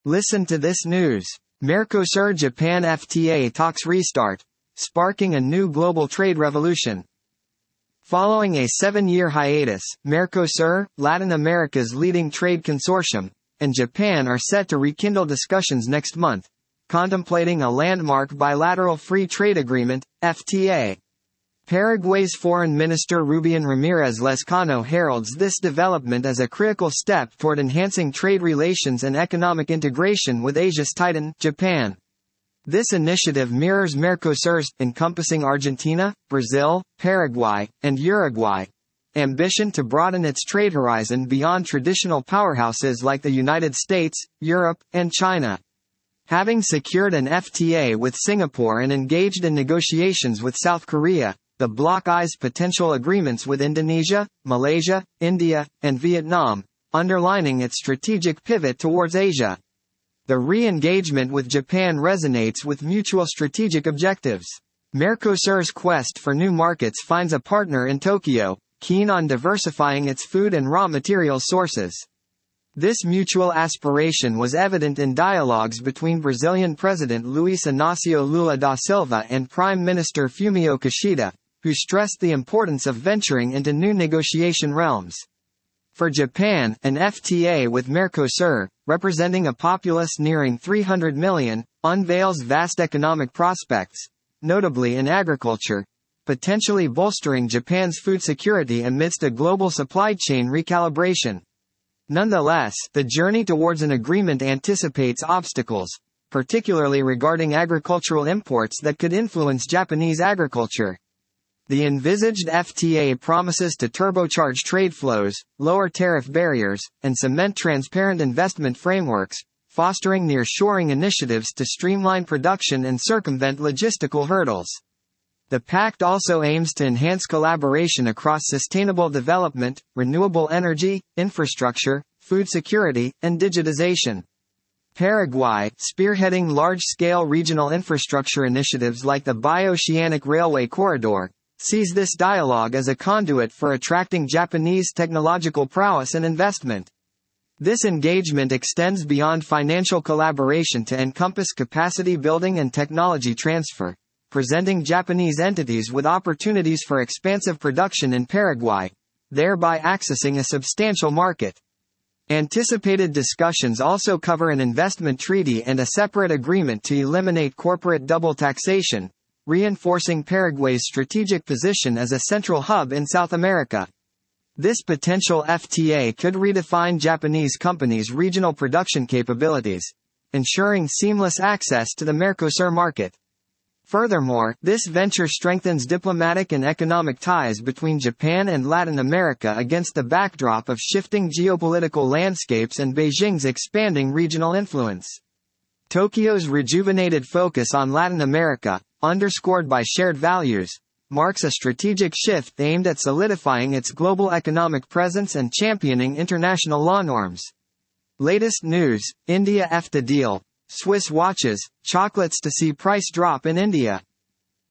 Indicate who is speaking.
Speaker 1: Listen to this news. Mercosur-Japan FTA talks restart, sparking a new global trade revolution. Following a 7-year hiatus, Mercosur, Latin America's leading trade consortium, and Japan are set to rekindle discussions next month, contemplating a landmark bilateral free trade agreement, FTA. Paraguay's Foreign Minister Rubián Ramírez Lezcano heralds this development as a critical step toward enhancing trade relations and economic integration with Asia's titan, Japan. This initiative mirrors Mercosur's, encompassing Argentina, Brazil, Paraguay, and Uruguay, ambition to broaden its trade horizon beyond traditional powerhouses like the United States, Europe, and China. Having secured an FTA with Singapore and engaged in negotiations with South Korea, the bloc eyes potential agreements with Indonesia, Malaysia, India, and Vietnam, underlining its strategic pivot towards Asia. The re-engagement with Japan resonates with mutual strategic objectives. Mercosur's quest for new markets finds a partner in Tokyo, keen on diversifying its food and raw materials sources. This mutual aspiration was evident in dialogues between Brazilian President Luiz Inácio Lula da Silva and Prime Minister Fumio Kishida, who stressed the importance of venturing into new negotiation realms. For Japan, an FTA with Mercosur, representing a populace nearing 300 million, unveils vast economic prospects, notably in agriculture, potentially bolstering Japan's food security amidst a global supply chain recalibration. Nonetheless, the journey towards an agreement anticipates obstacles, particularly regarding agricultural imports that could influence Japanese agriculture. The envisaged FTA promises to turbocharge trade flows, lower tariff barriers, and cement transparent investment frameworks, fostering nearshoring initiatives to streamline production and circumvent logistical hurdles. The pact also aims to enhance collaboration across sustainable development, renewable energy, infrastructure, food security, and digitization. Paraguay, spearheading large-scale regional infrastructure initiatives like the Bioceanic Railway Corridor, sees this dialogue as a conduit for attracting Japanese technological prowess and investment. This engagement extends beyond financial collaboration to encompass capacity building and technology transfer, presenting Japanese entities with opportunities for expansive production in Paraguay, thereby accessing a substantial market. Anticipated discussions also cover an investment treaty and a separate agreement to eliminate corporate double taxation, reinforcing Paraguay's strategic position as a central hub in South America. This potential FTA could redefine Japanese companies' regional production capabilities, ensuring seamless access to the Mercosur market. Furthermore, this venture strengthens diplomatic and economic ties between Japan and Latin America against the backdrop of shifting geopolitical landscapes and Beijing's expanding regional influence. Tokyo's rejuvenated focus on Latin America, underscored by shared values, marks a strategic shift aimed at solidifying its global economic presence and championing international law norms. Latest news: India EFTA deal. Swiss watches, chocolates to see price drop in India.